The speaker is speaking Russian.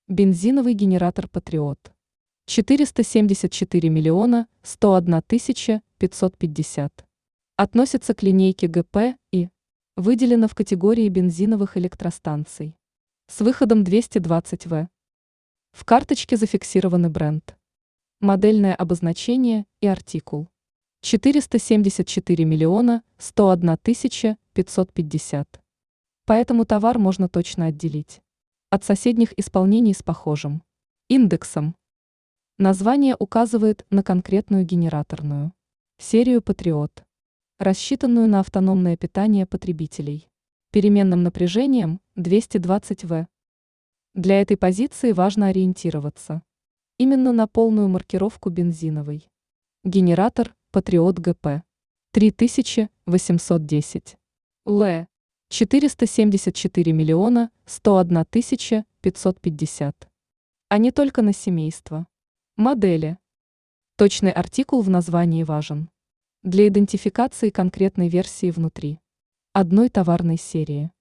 Бензиновый генератор «Патриот». 474 миллиона 101 тысяча 550. Относится к линейке ГП и выделено в категории бензиновых электростанций. С выходом 220 В. В карточке зафиксированы бренд, модельное обозначение и артикул. 474 миллиона 101 тысяча 550. Поэтому товар можно точно отделить от соседних исполнений с похожим индексом. Название указывает на конкретную генераторную серию «Патриот», рассчитанную на автономное питание потребителей, переменным напряжением 220 В. Для этой позиции важно ориентироваться именно на полную маркировку бензиновый. Генератор «Патриот ГП» 3810. Л. 474 миллиона 101 тысяча 550. А не только на семейство. Модели. Точный артикул в названии важен для идентификации конкретной версии внутри одной товарной серии.